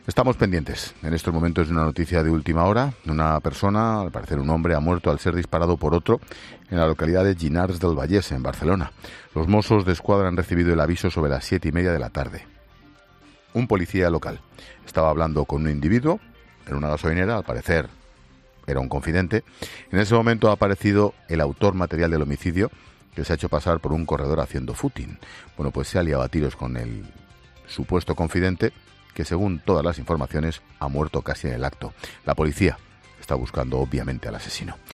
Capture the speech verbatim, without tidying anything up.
Estamos pendientes. En estos momentos de una noticia de última hora. Una persona, al parecer un hombre, ha muerto al ser disparado por otro en la localidad de Llinars del Vallès, en Barcelona. Los Mossos de Escuadra han recibido el aviso sobre las siete y media de la tarde. Un policía local estaba hablando con un individuo en una gasolinera, al parecer era un confidente. En ese momento ha aparecido el autor material del homicidio, que se ha hecho pasar por un corredor haciendo footing. Bueno, pues se ha liado a tiros con el supuesto confidente, que según todas las informaciones ha muerto casi en el acto. La policía está buscando obviamente al asesino.